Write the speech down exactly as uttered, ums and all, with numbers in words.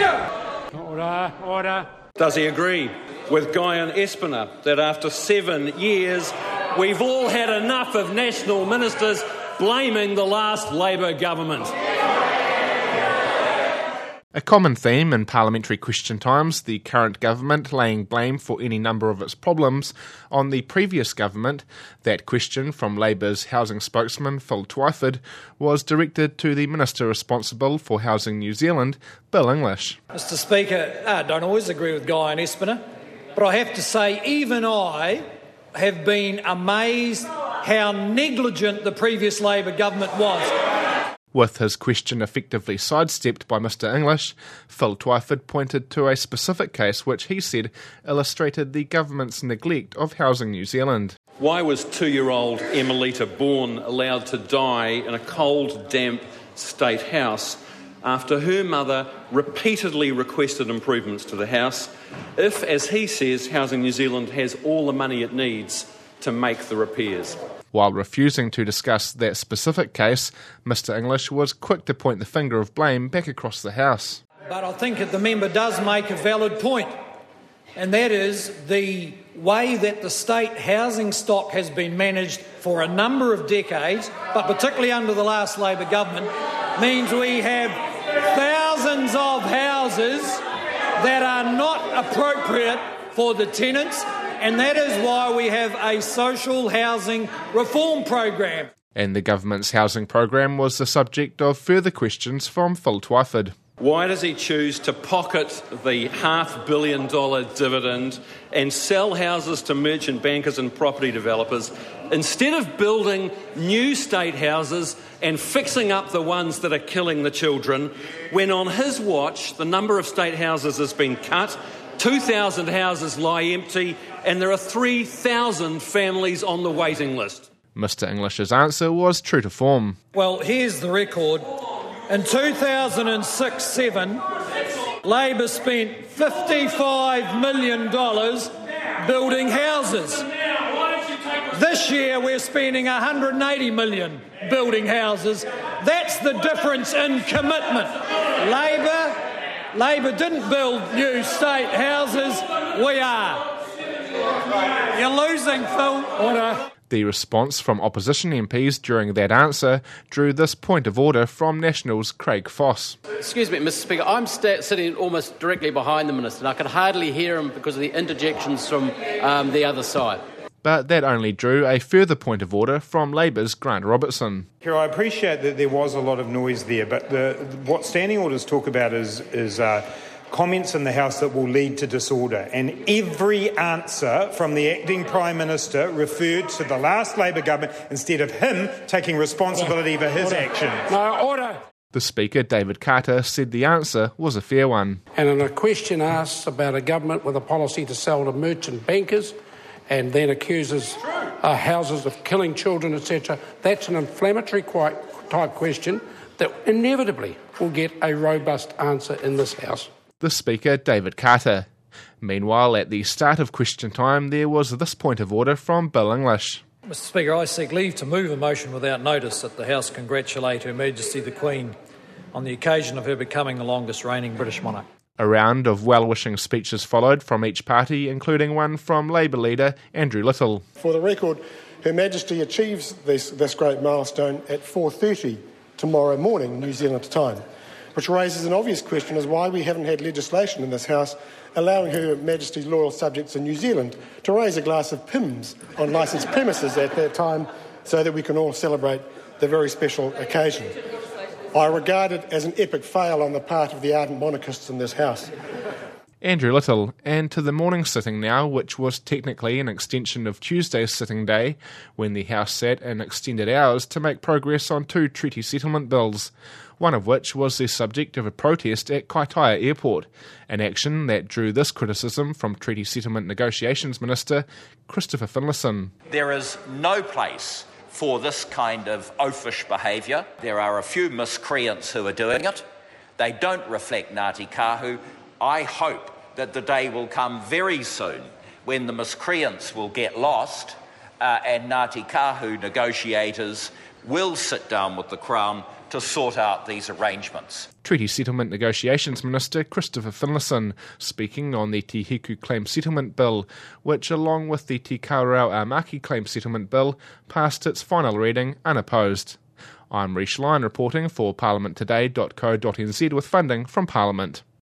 Speaker! Order, order. Does he agree with Guyon Espiner that after seven years we've all had enough of national ministers blaming the last Labor government? A common theme in parliamentary question times, the current government laying blame for any number of its problems on the previous government. That question from Labour's housing spokesman Phil Twyford was directed to the Minister responsible for Housing New Zealand, Bill English. Mister Speaker, I don't always agree with Guyon Espiner, but I have to say even I have been amazed how negligent the previous Labor government was. With his question effectively sidestepped by Mister English, Phil Twyford pointed to a specific case which he said illustrated the government's neglect of Housing New Zealand. Why was two-year-old Emilita Bourne allowed to die in a cold, damp state house after her mother repeatedly requested improvements to the house, if, as he says, Housing New Zealand has all the money it needs to make the repairs? While refusing to discuss that specific case, Mister English was quick to point the finger of blame back across the House. But I think that the member does make a valid point, and that is the way that the state housing stock has been managed for a number of decades, but particularly under the last Labor government, means we have thousands of houses that are not appropriate for the tenants, and that is why we have a social housing reform program. And the government's housing program was the subject of further questions from Phil Twyford. Why does he choose to pocket the half billion dollar dividend and sell houses to merchant bankers and property developers instead of building new state houses and fixing up the ones that are killing the children, when on his watch the number of state houses has been cut, two thousand houses lie empty, and there are three thousand families on the waiting list? Mister English's answer was true to form. Well, here's the record. In two thousand six seven, Labor spent fifty-five million dollars building houses. This year we're spending one hundred eighty million dollars building houses. That's the difference in commitment. Labor, Labor didn't build new state houses. We are. You're losing, Phil. Order. The response from opposition M Ps during that answer drew this point of order from National's Craig Foss. Excuse me, Mister Speaker, I'm sta- sitting almost directly behind the Minister and I could hardly hear him because of the interjections from um, the other side. But that only drew a further point of order from Labour's Grant Robertson. Here, I appreciate that there was a lot of noise there, but the, what standing orders talk about is, is uh, comments in the House that will lead to disorder. And every answer from the acting Prime Minister referred to the last Labor government instead of him taking responsibility order. for his order. actions. No, order. The Speaker, David Carter, said the answer was a fair one. And in a question asked about a government with a policy to sell to merchant bankers and then accuses uh, houses of killing children, et cetera, that's an inflammatory type question that inevitably will get a robust answer in this House. The Speaker, David Carter. Meanwhile, at the start of question time, there was this point of order from Bill English. Mister Speaker, I seek leave to move a motion without notice that the House congratulate Her Majesty the Queen on the occasion of her becoming the longest reigning British monarch. A round of well-wishing speeches followed from each party, including one from Labour leader Andrew Little. For the record, Her Majesty achieves this, this great milestone at four thirty tomorrow morning, New Zealand time, which raises an obvious question as why we haven't had legislation in this House allowing Her Majesty's loyal subjects in New Zealand to raise a glass of Pimm's on licensed premises at that time so that we can all celebrate the very special occasion. I regard it as an epic fail on the part of the ardent monarchists in this House. Andrew Little, and to the morning sitting now, which was technically an extension of Tuesday's sitting day, when the House sat in extended hours to make progress on two treaty settlement bills, one of which was the subject of a protest at Kaitaia Airport, an action that drew this criticism from Treaty Settlement Negotiations Minister Christopher Finlayson. There is no place for this kind of oafish behaviour. There are a few miscreants who are doing it. They don't reflect Ngāti Kahu. I hope that the day will come very soon when the miscreants will get lost uh, and Ngāti Kahu negotiators will sit down with the Crown to sort out these arrangements. Treaty Settlement Negotiations Minister Christopher Finlayson speaking on the Te Hiku Claim Settlement Bill, which, along with the Te Kaurau Aomaki Claim Settlement Bill, passed its final reading unopposed. I'm Rhys Lyon reporting for parliament today dot co dot n z with funding from Parliament.